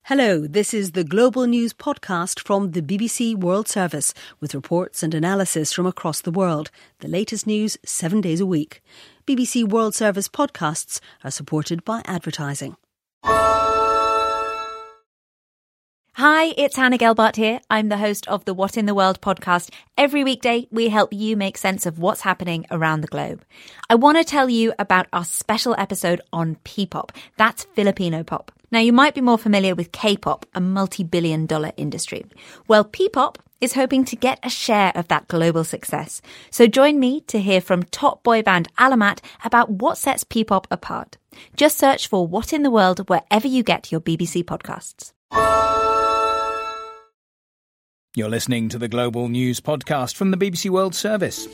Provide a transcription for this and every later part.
Hello, this is the Global News podcast from the BBC World Service with reports and analysis from across the world. The latest news 7 days a week. BBC World Service podcasts are supported by advertising. Hi, it's Hannah Gelbart here. I'm the host of the What in the World podcast. Every weekday, we help you make sense of what's happening around the globe. I want to tell you about our special episode on P-pop. That's Filipino pop. Now, you might be more familiar with K-pop, a multi-billion-dollar industry. Well, P-pop is hoping to get a share of that global success. So join me to hear from top boy band Alamat about what sets P-pop apart. Just search for What in the World wherever you get your BBC podcasts. You're listening to the Global News podcast from the BBC World Service.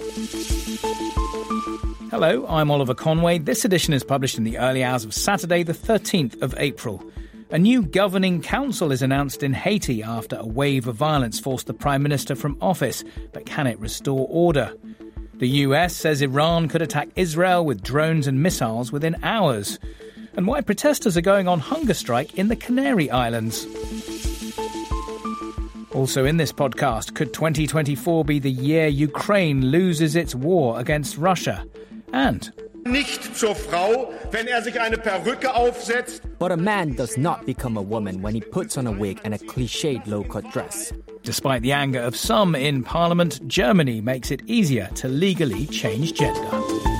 Hello, I'm Oliver Conway. This edition is published in the early hours of Saturday, the 13th of April. A new governing council is announced in Haiti after a wave of violence forced the Prime Minister from office. But can it restore order? The US says Iran could attack Israel with drones and missiles within hours. And why protesters are going on hunger strike in the Canary Islands. Also in this podcast, could 2024 be the year Ukraine loses its war against Russia? And Nicht zur Frau, wenn sich eine Perücke aufsetzt. But a man does not become a woman when he puts on a wig and a cliched low-cut dress. Despite the anger of some in Parliament, Germany makes it easier to legally change gender.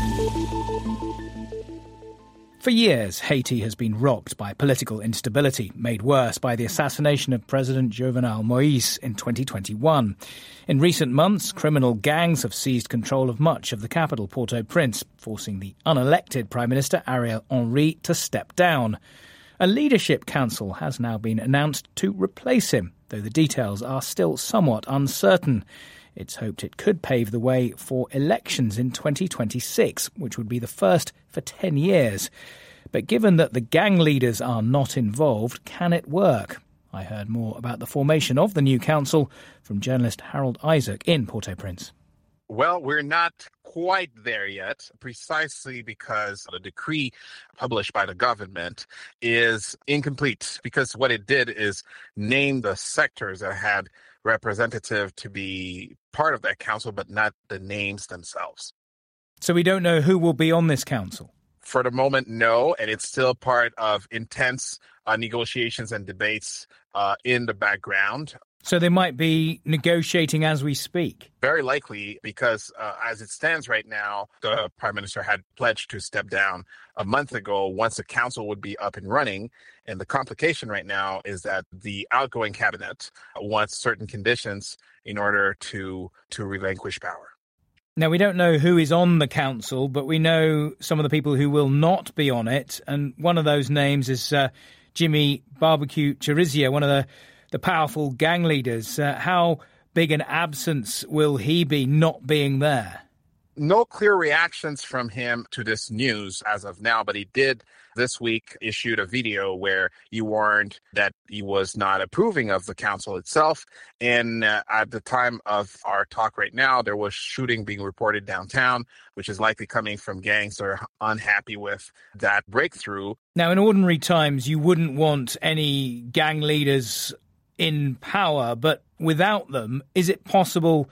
For years, Haiti has been rocked by political instability, made worse by the assassination of President Jovenel Moïse in 2021. In recent months, criminal gangs have seized control of much of the capital, Port-au-Prince, forcing the unelected Prime Minister Ariel Henry to step down. A leadership council has now been announced to replace him, though the details are still somewhat uncertain. It's hoped it could pave the way for elections in 2026, which would be the first for 10 years. But given that the gang leaders are not involved, can it work? I heard more about the formation of the new council from journalist Harold Isaac in Port-au-Prince. Well, we're not quite there yet, precisely because the decree published by the government is incomplete, because what it did is name the sectors that had representative to be part of that council, but not the names themselves. So we don't know who will be on this council? For the moment, no, and it's still part of intense negotiations and debates in the background. So they might be negotiating as we speak? Very likely, because as it stands right now, the Prime Minister had pledged to step down a month ago once the council would be up and running. And the complication right now is that the outgoing cabinet wants certain conditions in order to relinquish power. Now, we don't know who is on the council, but we know some of the people who will not be on it. And one of those names is Jimmy Barbecue Chirizia, one of the powerful gang leaders. How big an absence will he be not being there? No clear reactions from him to this news as of now, but he did this week issued a video where he warned that he was not approving of the council itself. And at the time of our talk right now, there was shooting being reported downtown, which is likely coming from gangs that are unhappy with that breakthrough. Now, in ordinary times, you wouldn't want any gang leaders in power, but without them, is it possible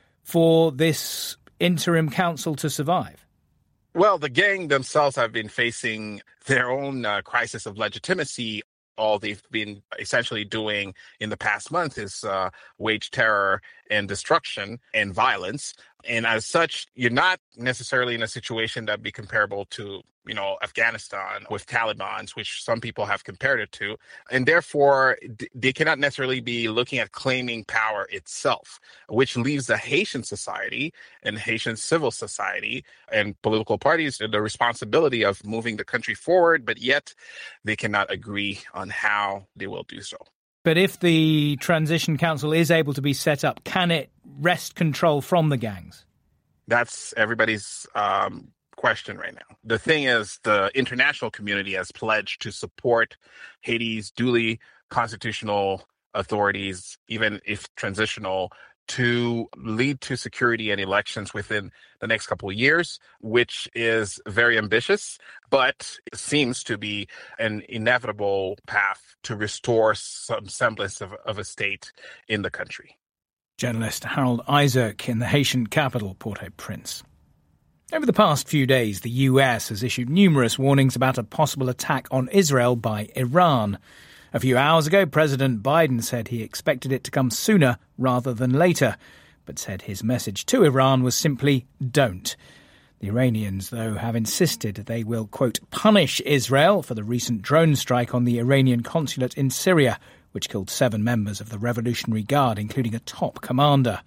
for this interim council to survive? Well, the gang themselves have been facing their own crisis of legitimacy. All they've been essentially doing in the past month is wage terror and destruction and violence. And as such, you're not necessarily in a situation that'd be comparable to, Afghanistan with Taliban, which some people have compared it to. And therefore, they cannot necessarily be looking at claiming power itself, which leaves the Haitian society and Haitian civil society and political parties the responsibility of moving the country forward, but yet they cannot agree on how they will do so. But if the Transition Council is able to be set up, can it wrest control from the gangs? That's everybody's question right now. The thing is, the international community has pledged to support Haiti's duly constitutional authorities, even if transitional, to lead to security and elections within the next couple of years, which is very ambitious, but it seems to be an inevitable path to restore some semblance of a state in the country. Journalist Harold Isaac in the Haitian capital, Port-au-Prince. Over the past few days, the US has issued numerous warnings about a possible attack on Israel by Iran. A few hours ago, President Biden said he expected it to come sooner rather than later, but said his message to Iran was simply don't. The Iranians, though, have insisted they will, quote, punish Israel for the recent drone strike on the Iranian consulate in Syria, which killed 7 members of the Revolutionary Guard, including a top commander.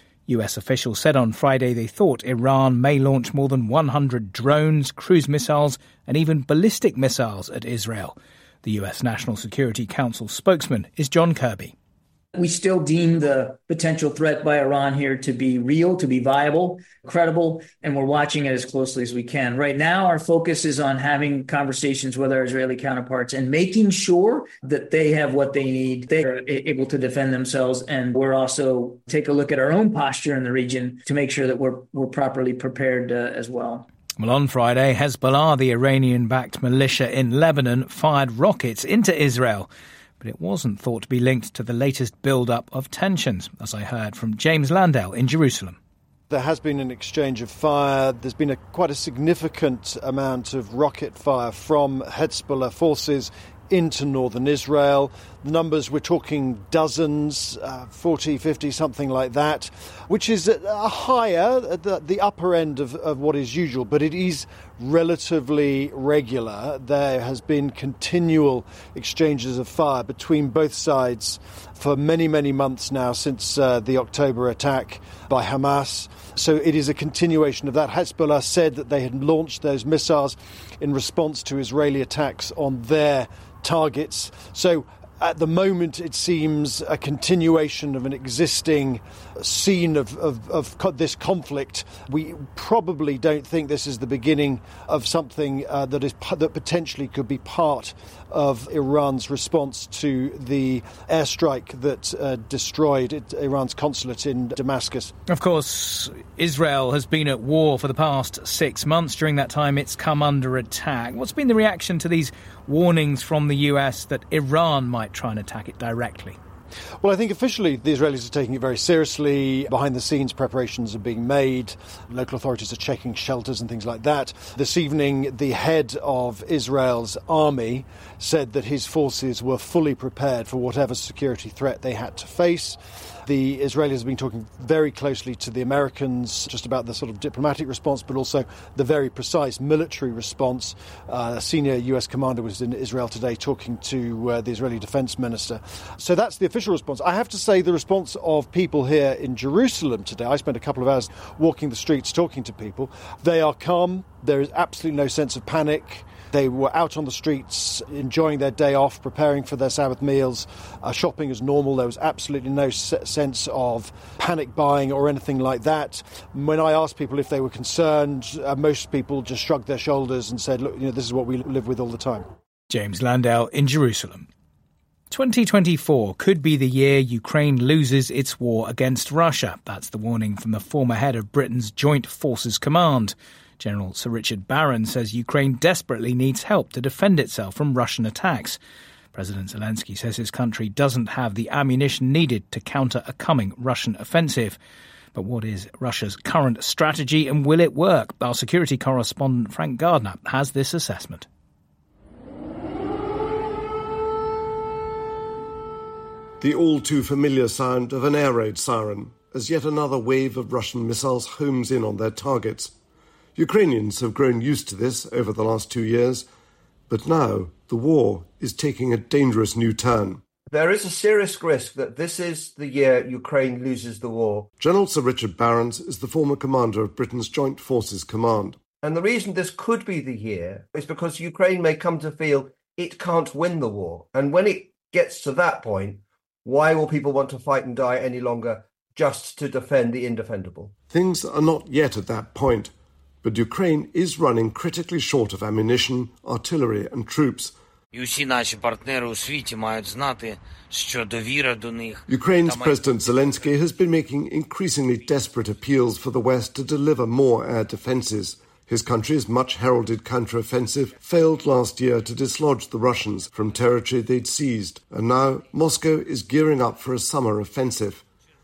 US officials said on Friday they thought Iran may launch more than 100 drones, cruise missiles, and even ballistic missiles at Israel. The US National Security Council spokesman is John Kirby. We still deem the potential threat by Iran here to be real, to be viable, credible, and we're watching it as closely as we can. Right now, our focus is on having conversations with our Israeli counterparts and making sure that they have what they need. They are able to defend themselves, and we're also take a look at our own posture in the region to make sure that we're properly prepared as well. Well, on Friday, Hezbollah, the Iranian-backed militia in Lebanon, fired rockets into Israel. But it wasn't thought to be linked to the latest build-up of tensions, as I heard from James Landell in Jerusalem. There has been an exchange of fire. There's been quite a significant amount of rocket fire from Hezbollah forces into northern Israel. The numbers, we're talking dozens, 40, 50, something like that, which is higher at the upper end of what is usual, but it is relatively regular. There has been continual exchanges of fire between both sides for many, many months now since the October attack by Hamas. So it is a continuation of that. Hezbollah said that they had launched those missiles in response to Israeli attacks on their targets. So at the moment, it seems a continuation of an existing scene of this conflict. We probably don't think this is the beginning of something that potentially could be part of Iran's response to the airstrike that destroyed Iran's consulate in Damascus. Of course, Israel has been at war for the past 6 months. During that time, it's come under attack. What's been the reaction to these warnings from the US that Iran might try and attack it directly? Well, I think officially the Israelis are taking it very seriously. Behind the scenes, preparations are being made. Local authorities are checking shelters and things like that. This evening, the head of Israel's army said that his forces were fully prepared for whatever security threat they had to face. The Israelis have been talking very closely to the Americans just about the sort of diplomatic response, but also the very precise military response. A senior US commander was in Israel today talking to the Israeli defense minister. So that's the official response. I have to say the response of people here in Jerusalem today, I spent a couple of hours walking the streets talking to people. They are calm. There is absolutely no sense of panic. They were out on the streets, enjoying their day off, preparing for their Sabbath meals, shopping as normal. There was absolutely no sense of panic buying or anything like that. When I asked people if they were concerned, most people just shrugged their shoulders and said, look, this is what we live with all the time. James Landell in Jerusalem. 2024 could be the year Ukraine loses its war against Russia. That's the warning from the former head of Britain's Joint Forces Command. General Sir Richard Barron says Ukraine desperately needs help to defend itself from Russian attacks. President Zelensky says his country doesn't have the ammunition needed to counter a coming Russian offensive. But what is Russia's current strategy and will it work? Our security correspondent Frank Gardner has this assessment. The all-too-familiar sound of an air raid siren as yet another wave of Russian missiles homes in on their targets. Ukrainians have grown used to this over the last 2 years, but now the war is taking a dangerous new turn. There is a serious risk that this is the year Ukraine loses the war. General Sir Richard Barron is the former commander of Britain's Joint Forces Command. And the reason this could be the year is because Ukraine may come to feel it can't win the war. And when it gets to that point, why will people want to fight and die any longer just to defend the indefendable? Things are not yet at that point. But Ukraine is running critically short of ammunition, artillery and troops, Ukraine's President Zelensky has been making increasingly desperate appeals for the West to deliver more air defences. His country's much-heralded counter-offensive failed last year to dislodge the Russians from territory they'd seized, and now Moscow is gearing up for a summer offensive.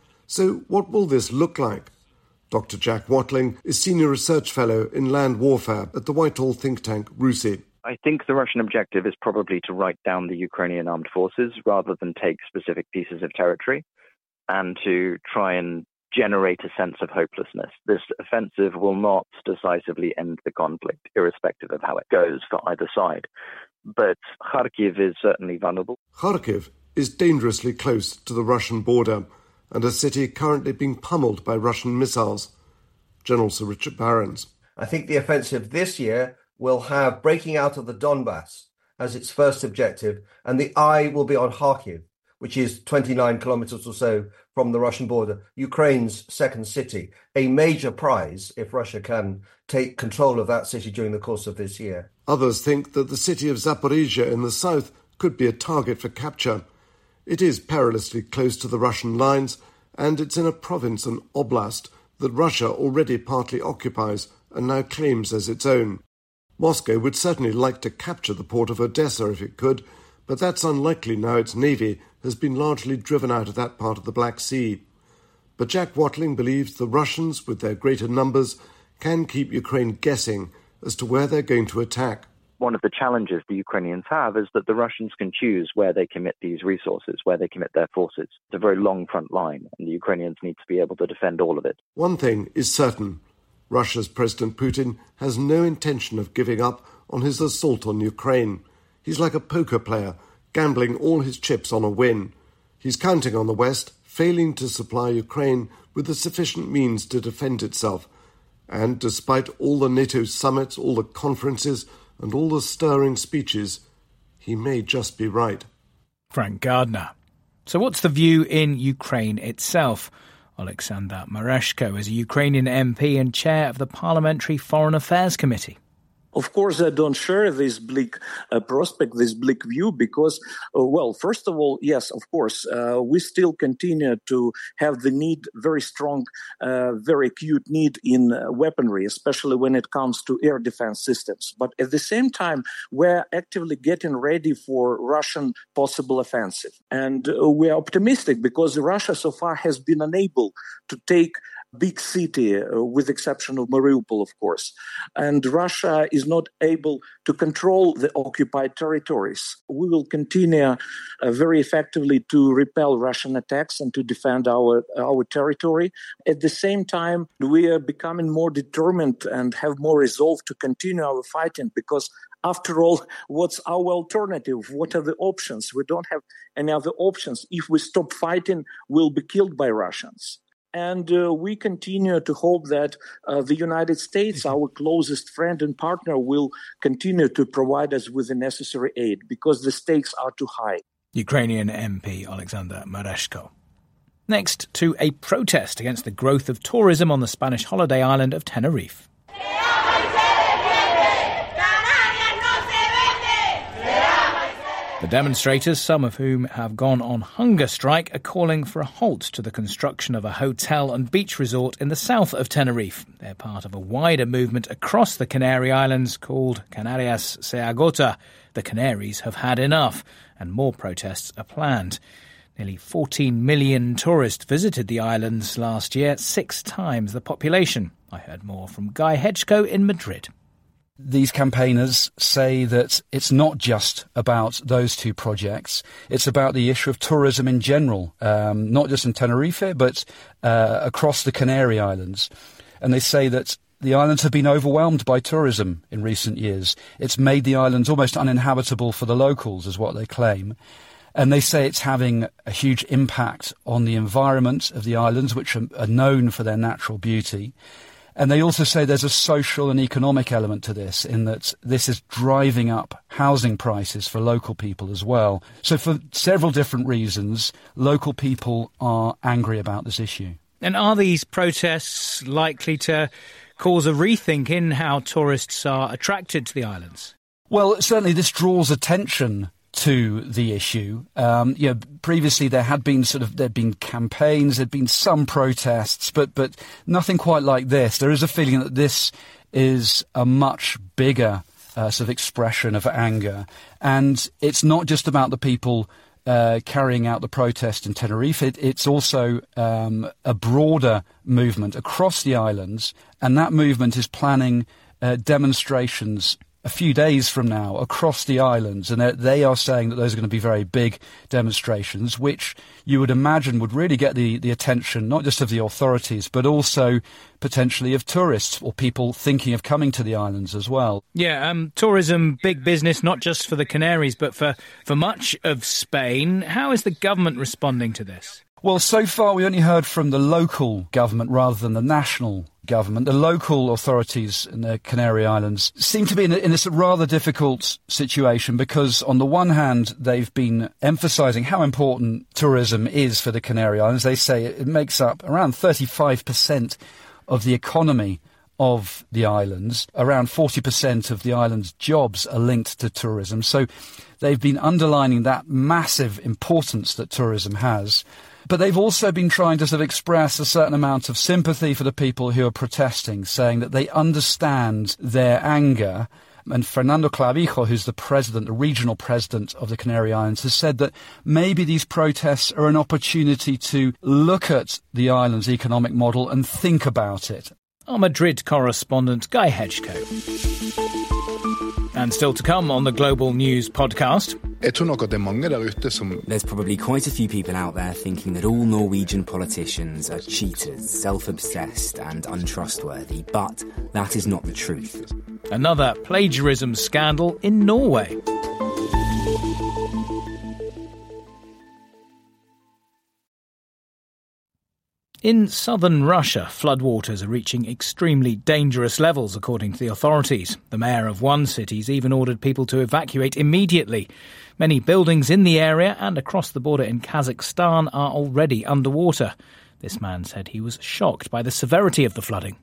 So what will this look like? Dr. Jack Watling is Senior Research Fellow in Land Warfare at the Whitehall think tank RUSI. I think the Russian objective is probably to write down the Ukrainian armed forces rather than take specific pieces of territory, and to try and generate a sense of hopelessness. This offensive will not decisively end the conflict, irrespective of how it goes for either side. But Kharkiv is certainly vulnerable. Kharkiv is dangerously close to the Russian border and a city currently being pummeled by Russian missiles. General Sir Richard Barrons. I think the offensive this year will have breaking out of the Donbass as its first objective, and the eye will be on Kharkiv, which is 29 kilometers or so from the Russian border, Ukraine's second city, a major prize if Russia can take control of that city during the course of this year. Others think that the city of Zaporizhia in the south could be a target for capture. It is perilously close to the Russian lines, and it's in a province, an oblast, that Russia already partly occupies and now claims as its own. Moscow would certainly like to capture the port of Odessa if it could, but that's unlikely now its navy has been largely driven out of that part of the Black Sea. But Jack Watling believes the Russians, with their greater numbers, can keep Ukraine guessing as to where they're going to attack. One of the challenges the Ukrainians have is that the Russians can choose where they commit these resources, where they commit their forces. It's a very long front line, and the Ukrainians need to be able to defend all of it. One thing is certain. Russia's President Putin has no intention of giving up on his assault on Ukraine. He's like a poker player, gambling all his chips on a win. He's counting on the West, failing to supply Ukraine with the sufficient means to defend itself. And despite all the NATO summits, all the conferences, and all the stirring speeches, he may just be right. Frank Gardner. So what's the view in Ukraine itself? Alexander Mareshko is a Ukrainian MP and chair of the Parliamentary Foreign Affairs Committee. Of course, I don't share this bleak prospect, this bleak view, because, first of all, yes, of course, we still continue to have the need, very strong, very acute need in weaponry, especially when it comes to air defense systems. But at the same time, we're actively getting ready for Russian possible offensive. And we're optimistic because Russia so far has been unable to take big city, with exception of Mariupol, of course. And Russia is not able to control the occupied territories. We will continue very effectively to repel Russian attacks and to defend our territory. At the same time, we are becoming more determined and have more resolve to continue our fighting because after all, what's our alternative? What are the options? We don't have any other options. If we stop fighting, we'll be killed by Russians. And we continue to hope that the United States, our closest friend and partner, will continue to provide us with the necessary aid because the stakes are too high. Ukrainian MP Alexander Mareshko. Next, to a protest against the growth of tourism on the Spanish holiday island of Tenerife. The demonstrators, some of whom have gone on hunger strike, are calling for a halt to the construction of a hotel and beach resort in the south of Tenerife. They're part of a wider movement across the Canary Islands called Canarias Se Agota. The Canaries have had enough, and more protests are planned. Nearly 14 million tourists visited the islands last year, 6 times the population. I heard more from Guy Hedgeko in Madrid. These campaigners say that it's not just about those 2 projects. It's about the issue of tourism in general, not just in Tenerife, but across the Canary Islands. And they say that the islands have been overwhelmed by tourism in recent years. It's made the islands almost uninhabitable for the locals, is what they claim. And they say it's having a huge impact on the environment of the islands, which are known for their natural beauty. And they also say there's a social and economic element to this, in that this is driving up housing prices for local people as well. So for several different reasons, local people are angry about this issue. And are these protests likely to cause a rethink in how tourists are attracted to the islands? Well, certainly this draws attention to the issue. Previously there'd been campaigns, there'd been some protests, but nothing quite like this. There is a feeling that this is a much bigger sort of expression of anger, and it's not just about the people carrying out the protest in Tenerife. It's also a broader movement across the islands, and that movement is planning demonstrations a few days from now across the islands, and they are saying that those are going to be very big demonstrations, which you would imagine would really get the attention not just of the authorities but also potentially of tourists or people thinking of coming to the islands as well. Yeah, tourism, big business, not just for the Canaries but for much of Spain. How is the government responding to this? Well, so far we only heard from the local government rather than the national government. The local authorities in the Canary Islands seem to be in a rather difficult situation because, on the one hand, they've been emphasising how important tourism is for the Canary Islands. They say it makes up around 35% of the economy of the islands. Around 40% of the island's jobs are linked to tourism. So they've been underlining that massive importance that tourism has. But they've also been trying to sort of express a certain amount of sympathy for the people who are protesting, saying that they understand their anger. And Fernando Clavijo, who's the regional president of the Canary Islands, has said that maybe these protests are an opportunity to look at the island's economic model and think about it. Our Madrid correspondent Guy Hedgecote. And still to come on the Global News podcast. There's probably quite a few people out there thinking that all Norwegian politicians are cheaters, self-obsessed and untrustworthy, but that is not the truth. Another plagiarism scandal in Norway. In southern Russia, floodwaters are reaching extremely dangerous levels, according to the authorities. The mayor of one city's even ordered people to evacuate immediately. Many buildings in the area and across the border in Kazakhstan are already underwater. This man said he was shocked by the severity of the flooding.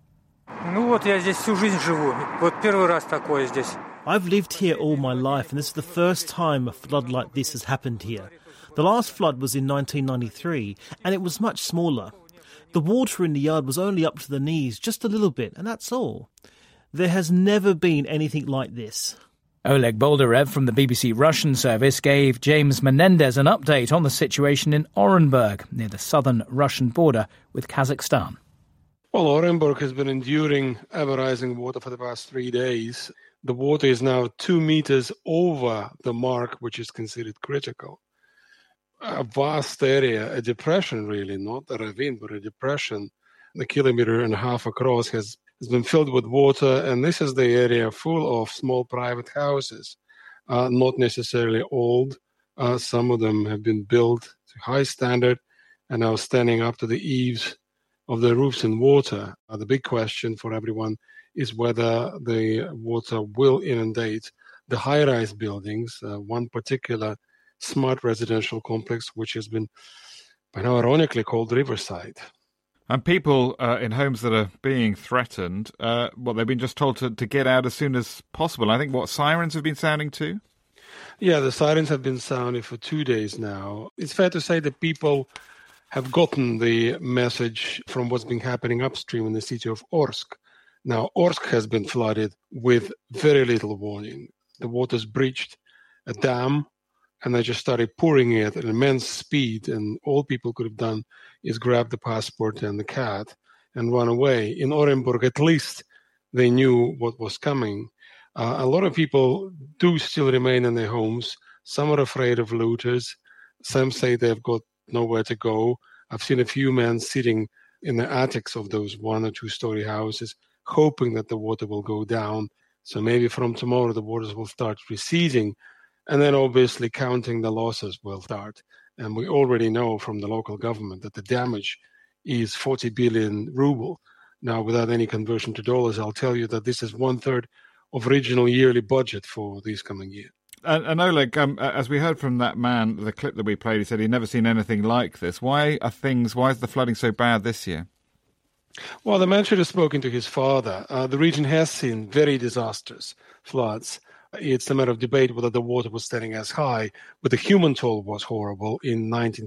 I've lived here all my life, and this is the first time a flood like this has happened here. The last flood was in 1993, and it was much smaller. The water in the yard was only up to the knees, just a little bit, and that's all. There has never been anything like this. Oleg Boldarev from the BBC Russian service gave James Menendez an update on the situation in Orenburg, near the southern Russian border with Kazakhstan. Well, Orenburg has been enduring ever-rising water for the past 3 days. The water is now 2 meters over the mark, which is considered critical. A vast area, a depression really, not a ravine, but a depression, a 1.5 kilometers across has been filled with water, and this is the area full of small private houses, not necessarily old. Some of them have been built to high standard and are standing up to the eaves of the roofs in water. The big question for everyone is whether the water will inundate the high-rise buildings, one particular smart residential complex, which has been, by now ironically, called Riverside. And people in homes that are being threatened, they've been just told to get out as soon as possible. I think, sirens have been sounding too? Yeah, the sirens have been sounding for 2 days now. It's fair to say that people have gotten the message from what's been happening upstream in the city of Orsk. Now, Orsk has been flooded with very little warning. The waters breached a dam, and they just started pouring it at immense speed, and all people could have done is grab the passport and the cat and run away. In Orenburg, at least, they knew what was coming. A lot of people do still remain in their homes. Some are afraid of looters. Some say they've got nowhere to go. I've seen a few men sitting in the attics of those 1 or 2 story houses, hoping that the water will go down. So maybe from tomorrow, the waters will start receding. And then obviously counting the losses will start. And we already know from the local government that the damage is 40 billion ruble. Now, without any conversion to dollars, I'll tell you that this is 1/3 of regional yearly budget for this coming year. And Oleg, as we heard from that man, the clip that we played, he said he'd never seen anything like this. Why is the flooding so bad this year? Well, the man should have spoken to his father. The region has seen very disastrous floods It's a matter of debate whether the water was standing as high, but the human toll was horrible in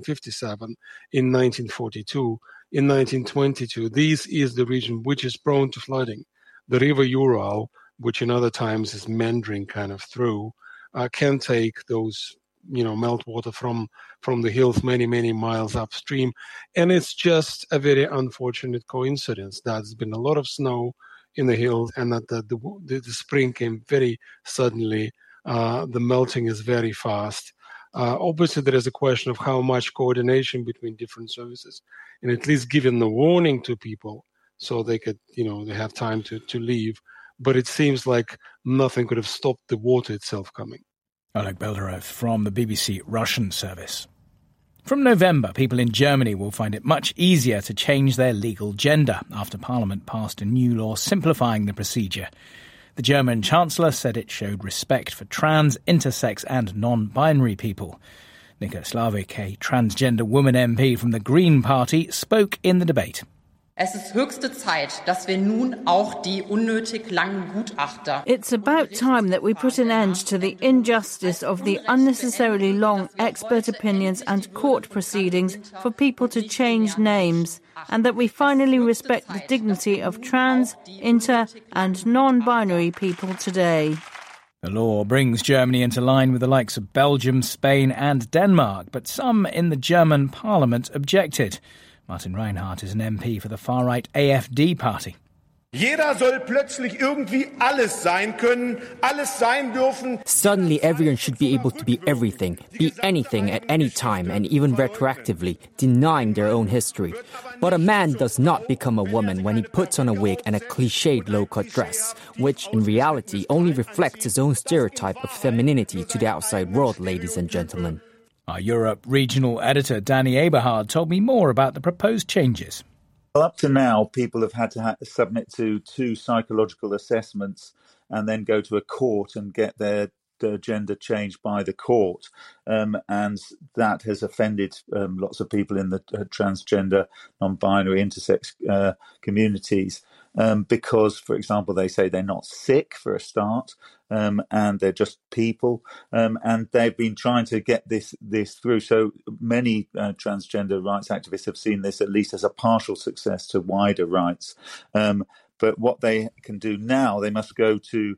1957, in 1942, in 1922. This is the region which is prone to flooding. The river Ural, which in other times is meandering kind of through, can take those meltwater from the hills many, many miles upstream. And it's just a very unfortunate coincidence that there's been a lot of snow in the hills and that the spring came very suddenly. The melting is very fast. Obviously, there is a question of how much coordination between different services, and at least giving the warning to people so they could, they have time to leave. But it seems like nothing could have stopped the water itself coming. Oleg Beldarov from the BBC Russian service. From November, people in Germany will find it much easier to change their legal gender after Parliament passed a new law simplifying the procedure. The German Chancellor said it showed respect for trans, intersex and non-binary people. Nika Slavik, a transgender woman MP from the Green Party, spoke in the debate. Es ist höchste Zeit, dass wir nun auch die unnötig langen Gutachter. It's about time that we put an end to the injustice of the unnecessarily long expert opinions and court proceedings for people to change names, and that we finally respect the dignity of trans, inter and non-binary people today. The law brings Germany into line with the likes of Belgium, Spain and Denmark, but some in the German parliament objected. Martin Reinhardt is an MP for the far-right AfD party. Jeder soll plötzlich irgendwie alles sein können, alles sein dürfen. Suddenly everyone should be able to be everything, be anything at any time and even retroactively, denying their own history. But a man does not become a woman when he puts on a wig and a cliched low-cut dress, which in reality only reflects his own stereotype of femininity to the outside world, ladies and gentlemen. Our Europe regional editor Danny Eberhard told me more about the proposed changes. Well, up to now, people have had to submit to 2 psychological assessments and then go to a court and get their gender changed by the court. And that has offended lots of people in the transgender, non-binary, intersex communities. Because, for example, they say they're not sick for a start, and they're just people, and they've been trying to get this through. So many transgender rights activists have seen this at least as a partial success to wider rights. But what they can do now, they must go to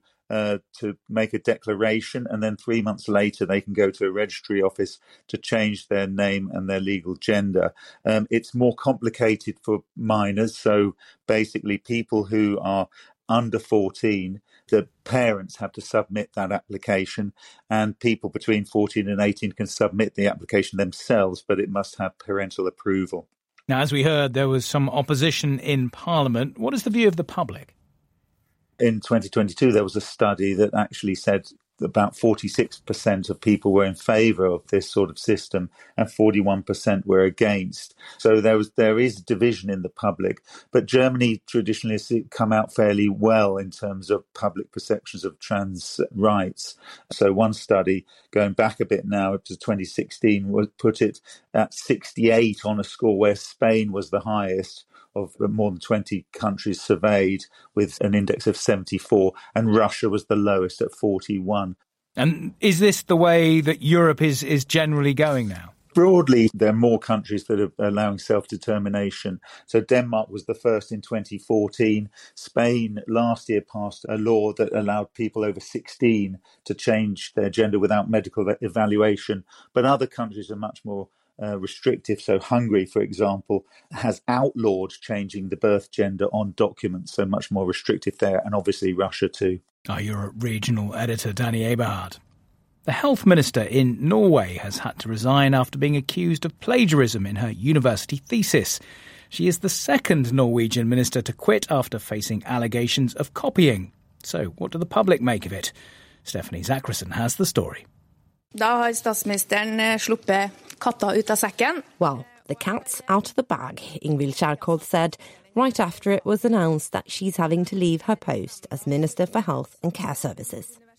make a declaration, and then 3 months later they can go to a registry office to change their name and their legal gender. It's more complicated for minors, so basically people who are under 14, the parents have to submit that application, and people between 14 and 18 can submit the application themselves, but it must have parental approval. Now, as we heard, there was some opposition in Parliament. What is the view of the public? In 2022, there was a study that actually said about 46% of people were in favour of this sort of system and 41% were against. So there is division in the public. But Germany traditionally has come out fairly well in terms of public perceptions of trans rights. So one study, going back a bit now up to 2016, put it at 68 on a score where Spain was the highest of more than 20 countries surveyed, with an index of 74, and Russia was the lowest at 41. And is this the way that Europe is generally going now? Broadly, there are more countries that are allowing self-determination. So Denmark was the first in 2014. Spain last year passed a law that allowed people over 16 to change their gender without medical evaluation. But other countries are much more restrictive. So Hungary, for example, has outlawed changing the birth gender on documents, so much more restrictive there, and obviously Russia too. Our Europe regional editor Danny Eberhard. The health minister in Norway has had to resign after being accused of plagiarism in her university thesis. She is the second Norwegian minister to quit after facing allegations of copying. So what do the public make of it? Stephanie Zachrison has the story. Da har statsministeren sluppet katta ut av sekken. Well, the cat's out of the bag, Ingvild Kjerkol said, right after it was announced that she's having to leave her post as Minister for Health and Care Services.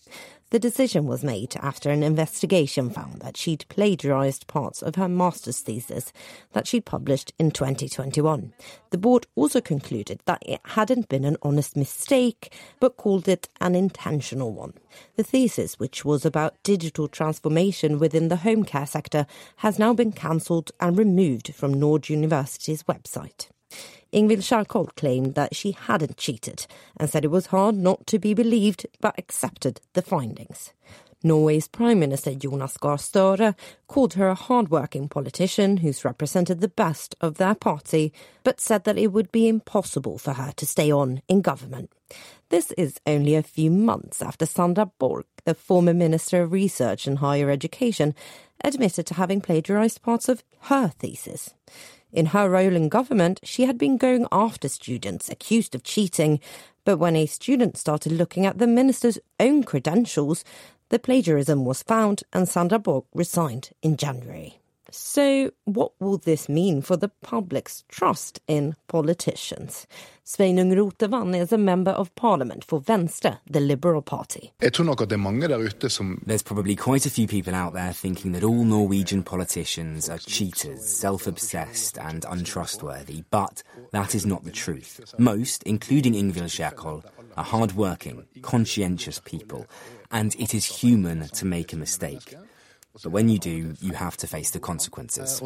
The decision was made after an investigation found that she'd plagiarised parts of her master's thesis that she'd published in 2021. The board also concluded that it hadn't been an honest mistake, but called it an intentional one. The thesis, which was about digital transformation within the home care sector, has now been cancelled and removed from Nord University's website. Ingvild Kjerkol claimed that she hadn't cheated and said it was hard not to be believed, but accepted the findings. Norway's Prime Minister Jonas Gahr Støre called her a hard-working politician who's represented the best of their party, but said that it would be impossible for her to stay on in government. This is only a few months after Sandra Borg, the former Minister of Research and Higher Education, admitted to having plagiarised parts of her thesis. In her role in government, she had been going after students accused of cheating, but when a student started looking at the minister's own credentials, the plagiarism was found and Sandra Borg resigned in January. So what will this mean for the public's trust in politicians? Sveinung Rotevatn is a member of parliament for Venstre, the Liberal Party. There's probably quite a few people out there thinking that all Norwegian politicians are cheaters, self-obsessed and untrustworthy, but that is not the truth. Most, including Ingvild Kjerkol, are hard-working, conscientious people, and it is human to make a mistake. But when you do, you have to face the consequences.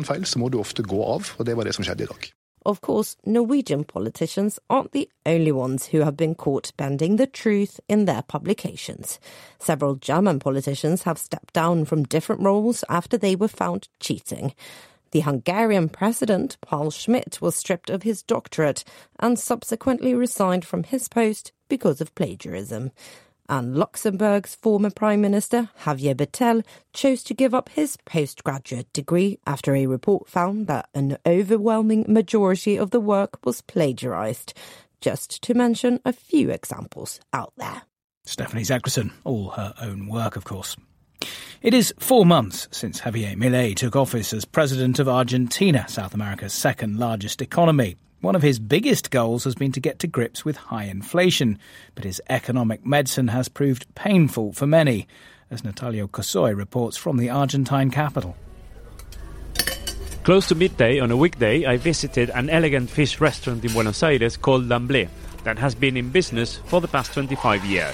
Of course, Norwegian politicians aren't the only ones who have been caught bending the truth in their publications. Several German politicians have stepped down from different roles after they were found cheating. The Hungarian president, Paul Schmidt, was stripped of his doctorate and subsequently resigned from his post because of plagiarism. And Luxembourg's former Prime Minister, Javier Bettel, chose to give up his postgraduate degree after a report found that an overwhelming majority of the work was plagiarised, just to mention a few examples out there. Stephanie Zachrisson, all her own work, of course. It is 4 months since Javier Milei took office as president of Argentina, South America's second largest economy. One of his biggest goals has been to get to grips with high inflation, but his economic medicine has proved painful for many, as Natalio Cosoy reports from the Argentine capital. Close to midday on a weekday, I visited an elegant fish restaurant in Buenos Aires called Lamblé, that has been in business for the past 25 years.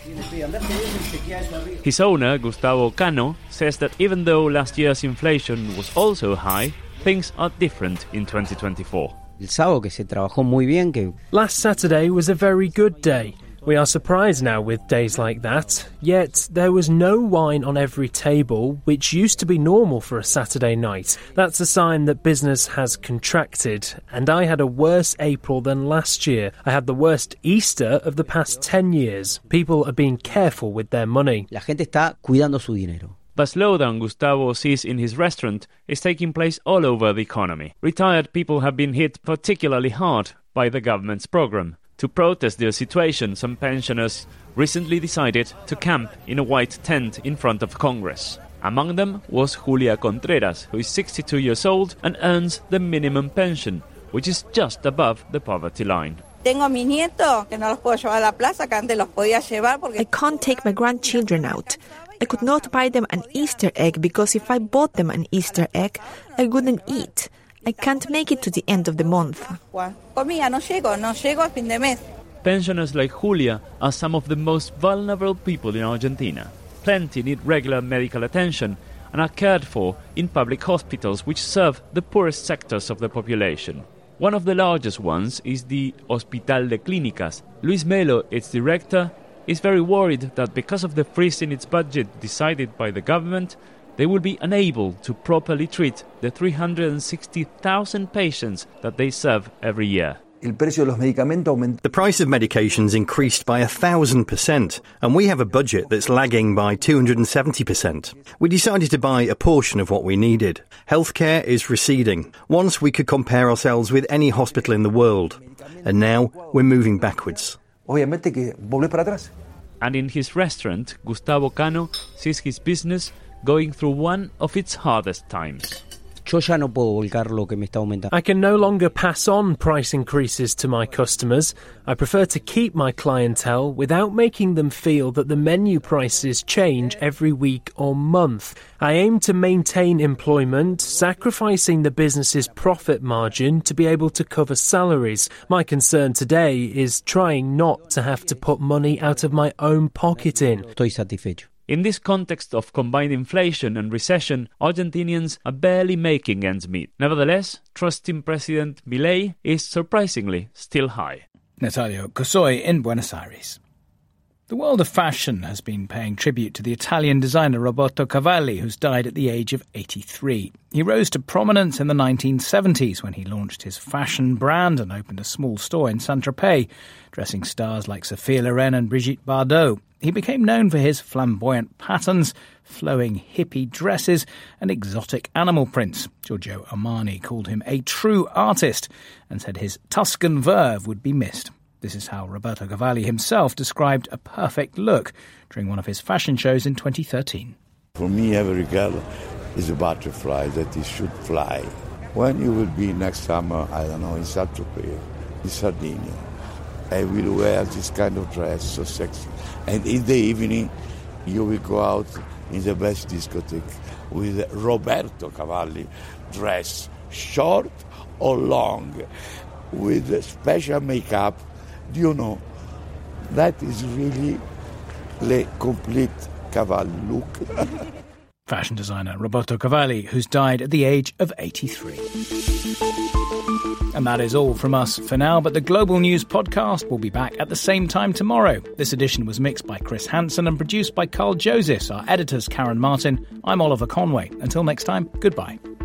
His owner, Gustavo Cano, says that even though last year's inflation was also high, things are different in 2024. Last Saturday was a very good day. We are surprised now with days like that. Yet there was no wine on every table, which used to be normal for a Saturday night. That's a sign that business has contracted. And I had a worse April than last year. I had the worst Easter of the past 10 years. People are being careful with their money. La gente está cuidando su dinero. The slowdown Gustavo sees in his restaurant is taking place all over the economy. Retired people have been hit particularly hard by the government's program. To protest their situation, some pensioners recently decided to camp in a white tent in front of Congress. Among them was Julia Contreras, who is 62 years old and earns the minimum pension, which is just above the poverty line. I can't take my grandchildren out. I could not buy them an Easter egg because if I bought them an Easter egg, I wouldn't eat. I can't make it to the end of the month. Pensioners like Julia are some of the most vulnerable people in Argentina. Plenty need regular medical attention and are cared for in public hospitals which serve the poorest sectors of the population. One of the largest ones is the Hospital de Clínicas. Luis Melo, its director, is very worried that because of the freeze in its budget decided by the government, they will be unable to properly treat the 360,000 patients that they serve every year. The price of medications increased by 1,000%, and we have a budget that's lagging by 270%. We decided to buy a portion of what we needed. Healthcare is receding. Once we could compare ourselves with any hospital in the world, and now we're moving backwards. And in his restaurant, Gustavo Cano sees his business going through one of its hardest times. I can no longer pass on price increases to my customers. I prefer to keep my clientele without making them feel that the menu prices change every week or month. I aim to maintain employment, sacrificing the business's profit margin to be able to cover salaries. My concern today is trying not to have to put money out of my own pocket in. In this context of combined inflation and recession, Argentinians are barely making ends meet. Nevertheless, trust in President Milei is surprisingly still high. Natalio Cosoy in Buenos Aires. The world of fashion has been paying tribute to the Italian designer Roberto Cavalli, who's died at the age of 83. He rose to prominence in the 1970s when he launched his fashion brand and opened a small store in Saint-Tropez, dressing stars like Sophia Loren and Brigitte Bardot. He became known for his flamboyant patterns, flowing hippie dresses and exotic animal prints. Giorgio Armani called him a true artist and said his Tuscan verve would be missed. This is how Roberto Cavalli himself described a perfect look during one of his fashion shows in 2013. For me, every girl is a butterfly that it should fly. When you will be next summer, I don't know, in Saint-Tropez, in Sardinia, I will wear this kind of dress, so sexy. And in the evening, you will go out in the best discotheque with Roberto Cavalli dress, short or long, with special makeup. Do you know, that is really the complete Cavalli look. Fashion designer Roberto Cavalli, who's died at the age of 83. And that is all from us for now, but the Global News podcast will be back at the same time tomorrow. This edition was mixed by Chris Hansen and produced by Carl Joseph. Our editors Karen Martin. I'm Oliver Conway. Until next time, goodbye.